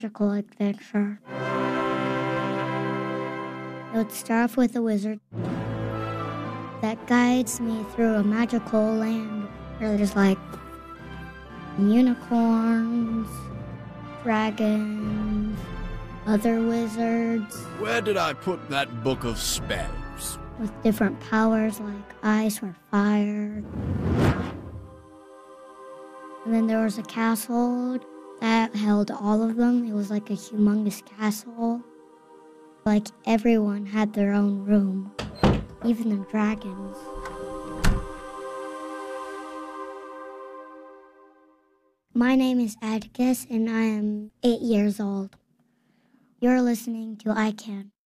magical adventure. It would start off with a wizard that guides me through a magical land where there's like unicorns, dragons, other wizards. Where did I put that book of spells? With different powers like ice or fire. And then there was a castle that held all of them. It was like a humongous castle. Like everyone had their own room, even the dragons. My name is Atticus and I am 8 years old. You're listening to I Can.